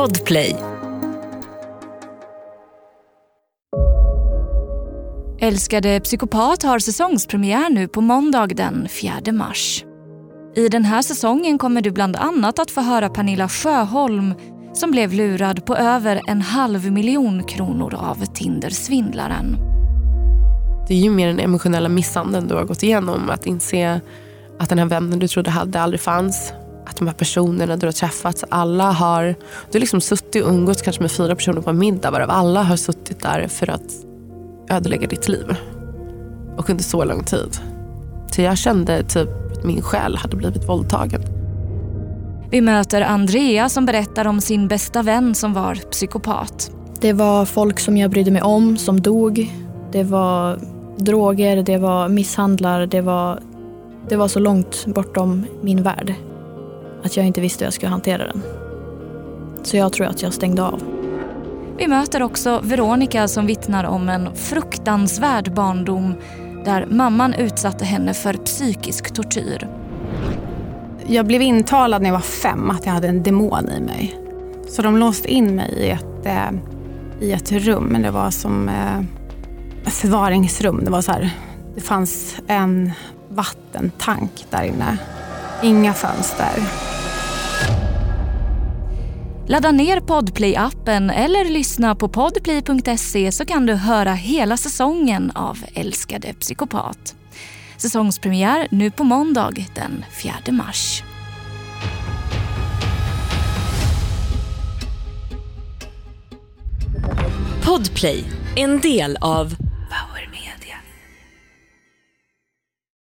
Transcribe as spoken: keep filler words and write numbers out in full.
Podplay. Älskade psykopat har säsongspremiär nu på måndag den fjärde mars. I den här säsongen kommer du bland annat att få höra Pernilla Sjöholm som blev lurad på över en halv miljon kronor av Tinder-svindlaren. Det är ju mer den emotionella misshandeln du har gått igenom. Att inse att den här vännen du trodde hade aldrig fanns. Att de här personerna du har träffat, alla har... Du har liksom suttit och umgåtts kanske med fyra personer på en middag. Varav alla har suttit där för att ödelägga ditt liv. Och under så lång tid. Så jag kände typ att min själ hade blivit våldtagen. Vi möter Andrea som berättar om sin bästa vän som var psykopat. Det var folk som jag brydde mig om som dog. Det var droger, det var misshandlar. Det var, det var så långt bortom min värld att jag inte visste hur jag skulle hantera den. Så jag tror att jag stängde av. Vi möter också Veronica som vittnar om en fruktansvärd barndom där mamman utsatte henne för psykisk tortyr. Jag blev intalad när jag var fem att jag hade en demon i mig. Så de låste in mig i ett, eh, i ett rum. Men det var som eh, ett förvaringsrum. Det var så här, det fanns en vattentank där inne. Inga fönster. Ladda ner Podplay-appen eller lyssna på podplay punkt se så kan du höra hela säsongen av Älskade psykopat. Säsongspremiär nu på måndag den fjärde mars. Podplay, en del av